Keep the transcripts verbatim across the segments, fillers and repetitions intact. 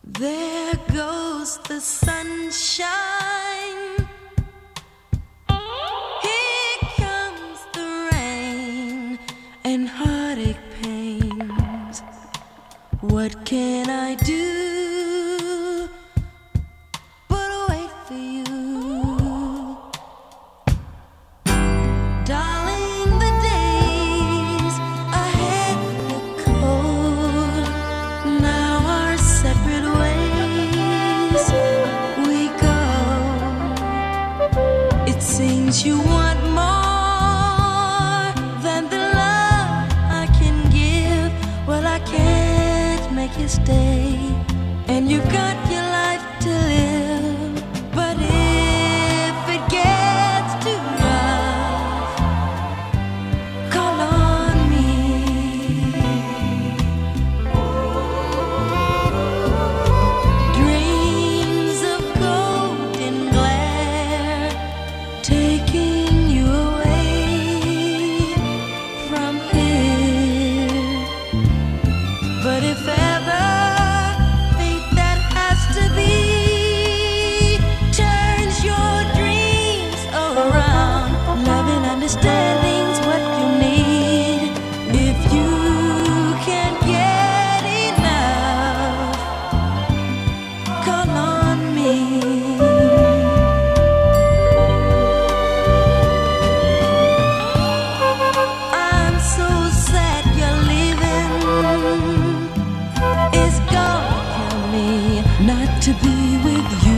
There goes the sunshine. Here comes the rain and heartache pains. What can I do but wait for you? Darling, the days ahead look cold. Now our separate ways we go. It seems you want more than the love I can give. Well, I can't make you stay, and you've got your life to live. But if it gets too rough, call on me. Dreams of golden glare taking you away from here. But if ever fate that has to be turns your dreams around, love and understanding's what you need. If you can't get enough, call on me. I'm so sad you're leaving. It's gonna kill me not to be with you.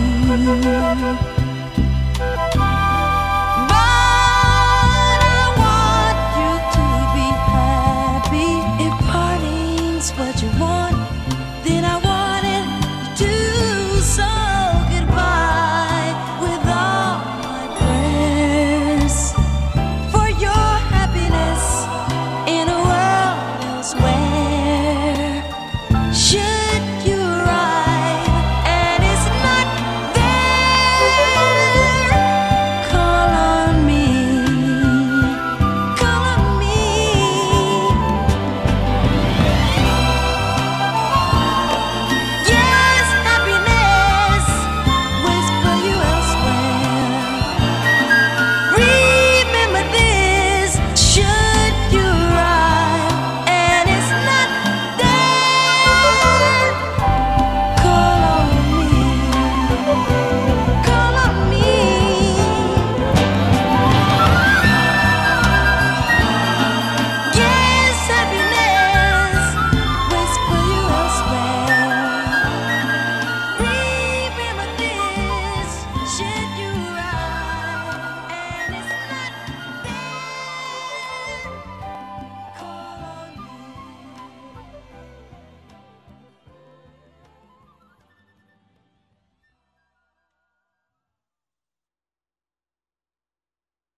But I want you to be happy. If parting's what you want, then I wanted to. So goodbye with all my prayers for your happiness in a world elsewhere. Should